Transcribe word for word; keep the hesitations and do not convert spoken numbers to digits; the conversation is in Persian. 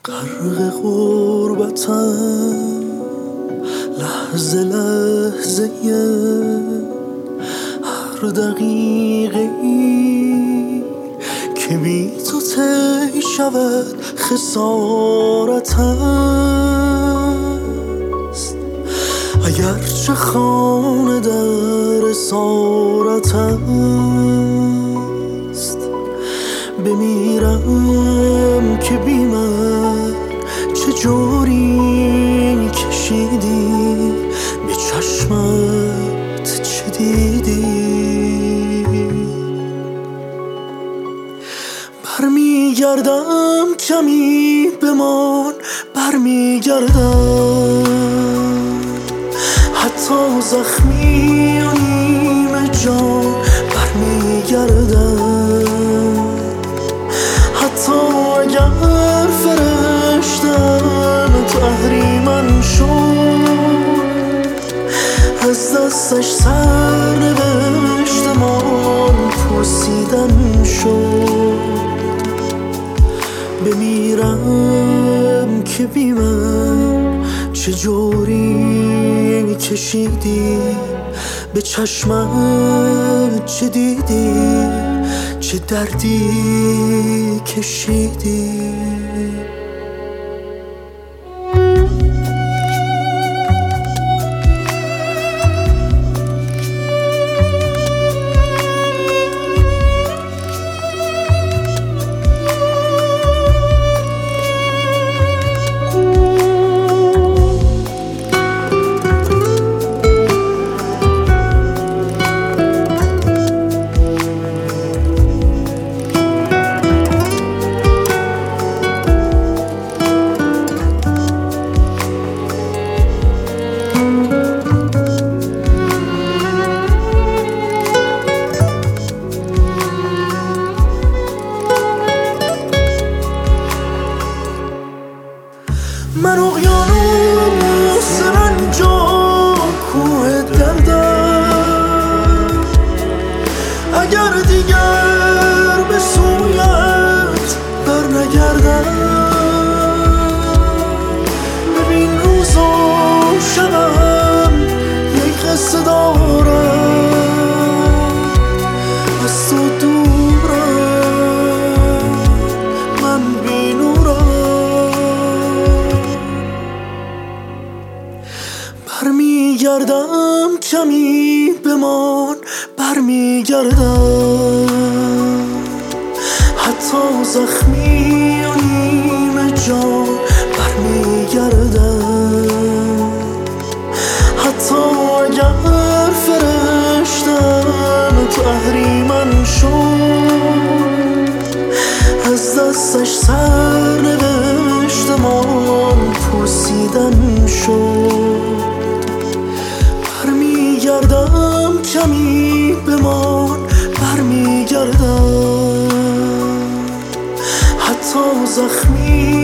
غرق غربتم لحظه لحظه هر دقیقه ای که بی تو طی شود خسارت است. اگرچه خانه در اسارت است، بمیرم که بی من چجوری کشیدی، به چشمت چه دیدی. برمیگردم کمی بمان، برمیگردم حتی زخمی و نیمه جان، برمیگردم حتی اگر فرشتم تو اهریمن شد، از دستش سر نوشتمان پوسیدن شد. بمیرم که بی من چجوری کشیدی، به چشمت چه دیدی، چه دردی کشیدی. من اقیانوس رنج و کوه دردم، اگر دیگر به سویت بر نگردم. ببین روز و شبم یک قصه دارم، از تو دورم من بی نورم. برمیگردم کمی بمان، برمیگردم حتی زخمی و نیمه جان، برمیگردم حتی اگر فرشتم تو اهریمن شد، از دستش سر نوشتمان پوسیدن شد. برمیگردم کمی بمان، برمیگردم حتی زخمی